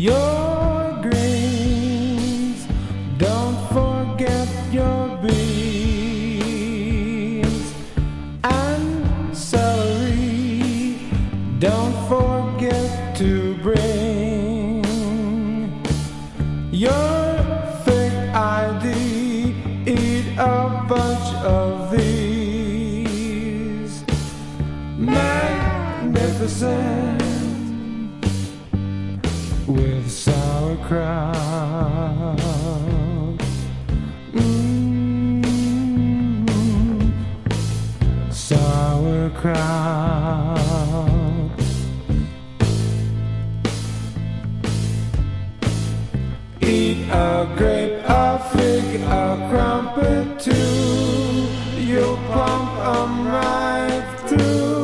your greens, don't forget your beans, and celery, don't forget to bring your thick ID, eat a bunch of these. Magnificent with sauerkraut. Sauerkraut. Eat a grape, a fig, a crumpet too. You'll pump 'em right through.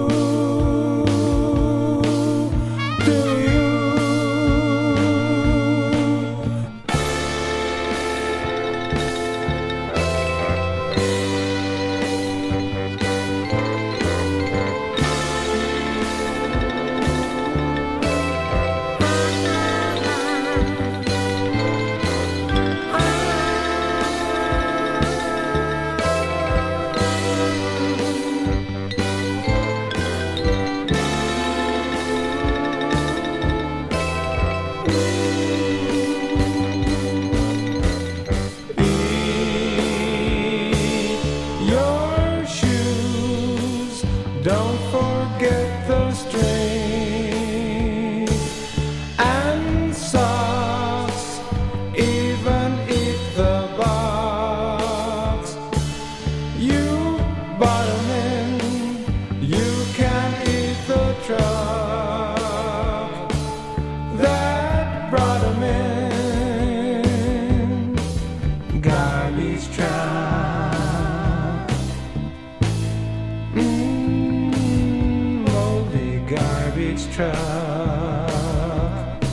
Do you? Don't forget the string and socks, even eat the box. You bought 'em in, you can eat the truck that brought 'em in. Garbage truck. Garbage truck.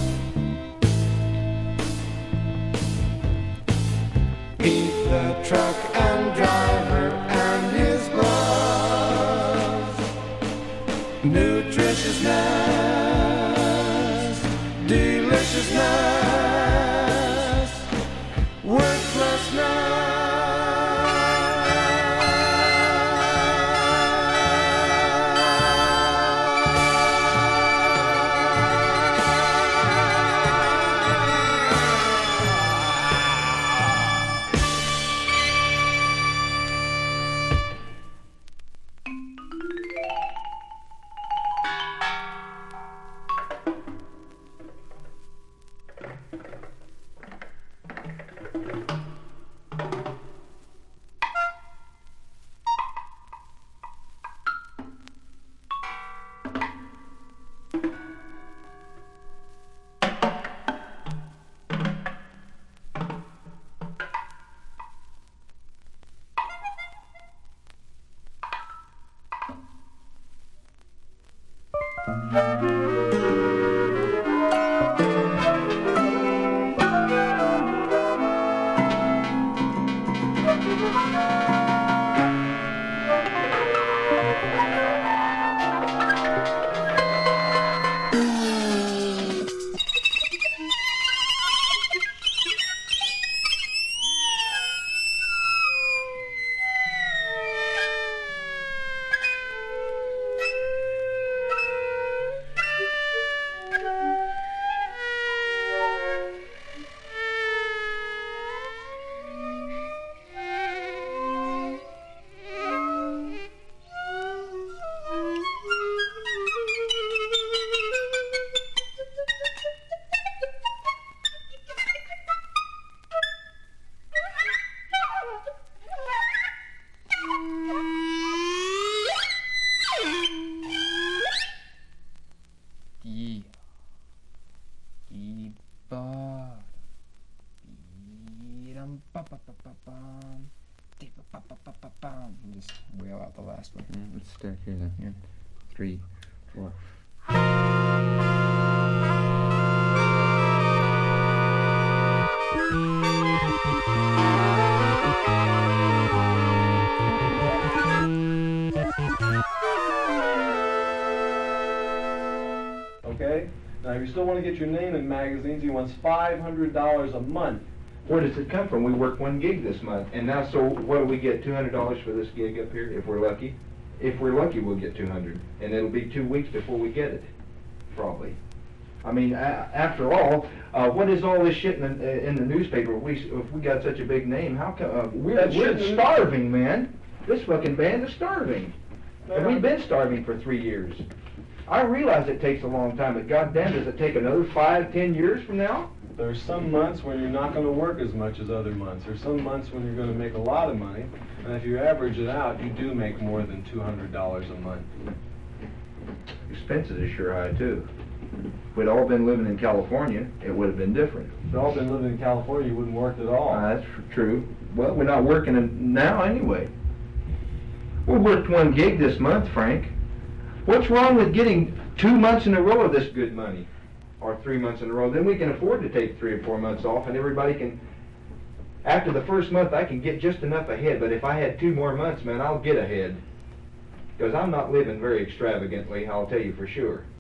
Eat the truck and driver and his gloves. Nutritiousness, deliciousness, worthlessness. Just wail out the last one. Yeah, let's start here then. Yeah. 3, 4. Okay? Now If you still want to get your name in magazines, he wants $500 a month. Where does it come from? We work 1 gig this month, and now, so what do we get, $200 for this gig up here, if we're lucky? If we're lucky, we'll get 200, and it'll be 2 weeks before we get it, probably. I mean, after all, what is all this shit in the newspaper? If we got such a big name, how come, we're starving, man. This fucking band is starving. And we've been starving for 3 years. I realize it takes a long time, but goddamn, does it take another 5, 10 years from now? There's some months when you're not going to work as much as other months. There's some months when you're going to make a lot of money, and if you average it out, you do make more than $200 a month. Expenses are sure high, too. If we'd all been living in California, it would have been different. If you'd all been living in California, you wouldn't work at all. That's true. Well, we're not working now anyway. We worked 1 gig this month, Frank. What's wrong with getting 2 months in a row of this good money? Or 3 months in a row? Then we can afford to take 3 or 4 months off, and everybody can... After the first month, I can get just enough ahead, but if I had 2 more months, man, I'll get ahead. Because I'm not living very extravagantly, I'll tell you for sure.